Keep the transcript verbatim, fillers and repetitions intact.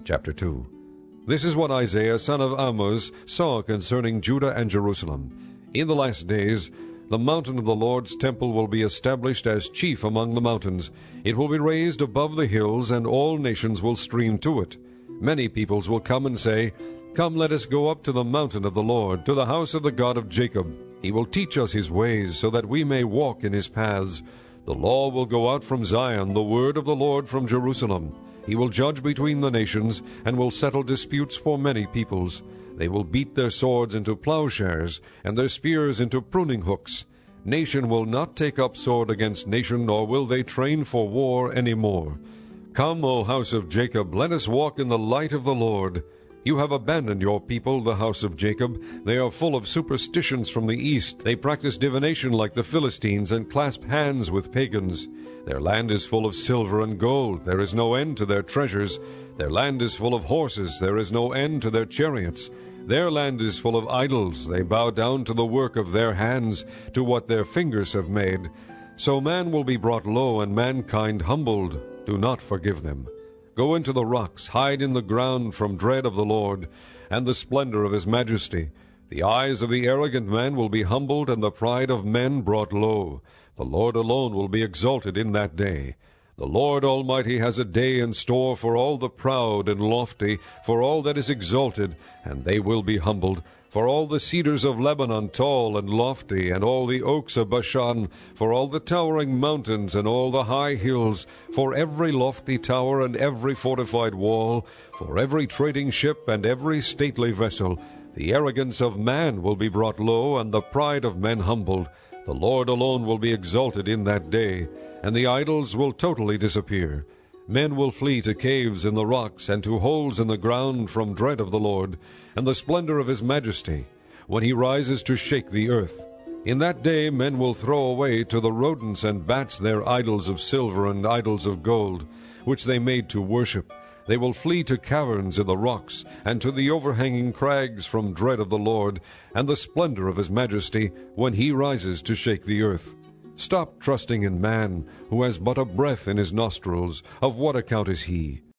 Chapter two. This is what Isaiah son of Amoz saw concerning Judah and Jerusalem. In the last days the mountain of the Lord's temple will be established as chief among the mountains. It will be raised above the hills, and all nations will stream to it. Many peoples will come and say, Come, let us go up to the mountain of the Lord, to the house of the God of Jacob. He will teach us his ways, so that we may walk in his paths. The law will go out from Zion, the word of the Lord from Jerusalem. He will judge between the nations, and will settle disputes for many peoples. They will beat their swords into plowshares, and their spears into pruning hooks. Nation will not take up sword against nation, nor will they train for war any more. Come, O house of Jacob, let us walk in the light of the Lord. You have abandoned your people, the house of Jacob. They are full of superstitions from the east. They practice divination like the Philistines, and clasp hands with pagans. Their land is full of silver and gold. There is no end to their treasures. Their land is full of horses. There is no end to their chariots. Their land is full of idols. They bow down to the work of their hands, to what their fingers have made. So man will be brought low, and mankind humbled. Do not forgive them. Go into the rocks, hide in the ground from dread of the Lord, and the splendor of his majesty. The eyes of the arrogant man will be humbled, and the pride of men brought low. The Lord alone will be exalted in that day. The Lord Almighty has a day in store for all the proud and lofty, for all that is exalted, and they will be humbled, for all the cedars of Lebanon tall and lofty, and all the oaks of Bashan, for all the towering mountains and all the high hills, for every lofty tower and every fortified wall, for every trading ship and every stately vessel. The arrogance of man will be brought low, and the pride of men humbled. The Lord alone will be exalted in that day, and the idols will totally disappear. Men will flee to caves in the rocks, and to holes in the ground from dread of the Lord, and the splendor of his majesty, when he rises to shake the earth. In that day men will throw away to the rodents and bats their idols of silver and idols of gold, which they made to worship. They will flee to caverns in the rocks, and to the overhanging crags from dread of the Lord, and the splendor of his majesty, when he rises to shake the earth. Stop trusting in man, who has but a breath in his nostrils. Of what account is he?